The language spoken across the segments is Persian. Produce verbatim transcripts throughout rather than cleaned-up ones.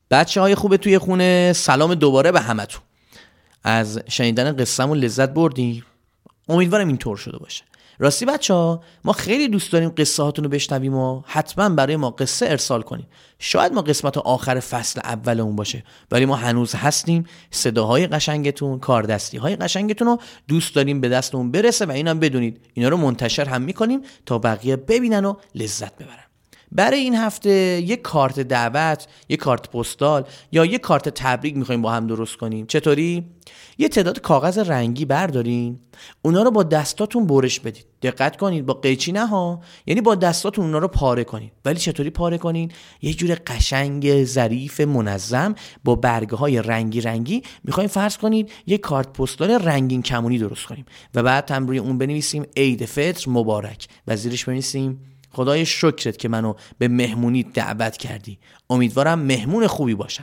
بچه های خوبه توی خونه، سلام دوباره به همتون. از شنیدن قصه‌مون لذت بردیم؟ امیدوارم اینطور شده باشه. راستی بچه ها، ما خیلی دوست داریم قصه هاتون رو بشنویم و حتما برای ما قصه ارسال کنیم. شاید ما قسمت آخر فصل اولمون باشه، ولی ما هنوز هستیم. صداهای قشنگتون، کاردستی های قشنگتون رو دوست داریم به دستمون برسه و اینم بدونید اینا رو منتشر هم میکنیم تا بقیه ببینن و لذت ببرن. برای این هفته یک کارت دعوت، یک کارت پستال یا یک کارت تبریک میخوایم با هم درست کنیم. چطوری؟ یه تعداد کاغذ رنگی بردارین، اونا رو با دستاتون برش بدید. دقت کنید، با قیچی نه ها، یعنی با دستاتون اونا رو پاره کنید. ولی چطوری پاره کنین؟ یه جور قشنگ ظریف منظم با برگه های رنگی رنگی میخوایم فرض کنید یک کارت پستال رنگین کمونی درست کنیم و بعد هم روی اون بنویسیم عید فطر مبارک و زیرش بنویسیم خدای شکرت که منو به مهمونی دعوت کردی، امیدوارم مهمون خوبی باشم.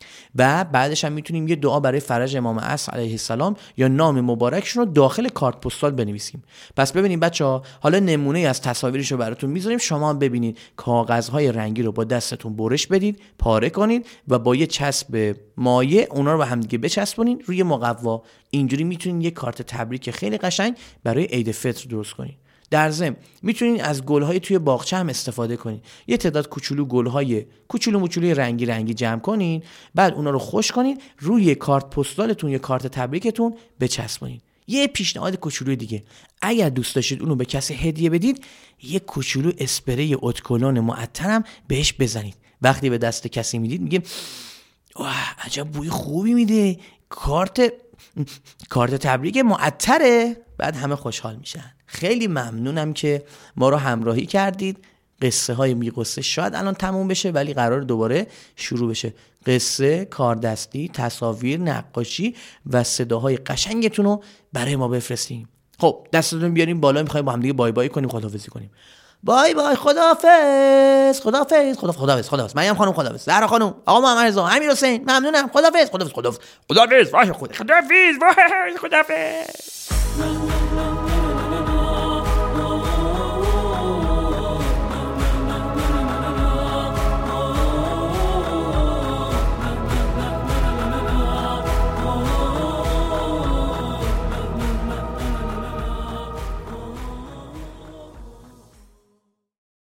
و بعدش هم میتونیم یه دعا برای فرج امام عصر علیه السلام یا نام مبارکشون رو داخل کارت پستال بنویسیم. پس ببینید بچه‌ها، حالا نمونه از تصاویرشو براتون میذاریم، شما هم ببینید. کاغذهای رنگی رو با دستتون برش بدید، پاره کنید و با یه چسب مایع اونا رو به هم دیگه بچسبونید روی مقوا. اینجوری میتونید یه کارت تبریک خیلی قشنگ برای عید فطر درست کنید. در ضمن میتونین از گل‌های توی باغچه هم استفاده کنین. یه تعداد کوچولو گل‌های کوچولو موچولوی رنگی رنگی جمع کنین، بعد اونا رو خوش کنین روی کارت پستالتون یا کارت تبریکتون بچسبونین. یه پیشنهاد کوچولوی دیگه، اگر دوست داشتید اونو به کسی هدیه بدید، یه کوچولو اسپری اتکلون معطرم بهش بزنید. وقتی به دست کسی میدید میگه واه عجب بوی خوبی میده، کارت کارت تبریک معطره. بعد همه خوشحال میشن. خیلی ممنونم که ما رو همراهی کردید. قصه های می قصه شاید الان تموم بشه، ولی قرار دوباره شروع بشه. قصه، کاردستی، تصاویر، نقاشی و صداهای قشنگتون رو برای ما بفرستیم. خب دستتون بیاریم بالا، میخوایم با هم دیگه بای بای کنیم، خداحافظی کنیم. بای بای، خداحافظ خداحافظ خداحافظ خداحافظ مریم خانم، خداحافظ زهرا خانم، آقا محمد رضا، امیر حسین، ممنونم، خداحافظ خداحافظ خداحافظ خداحافظ خداحافظ خداحافظ خداحافظ.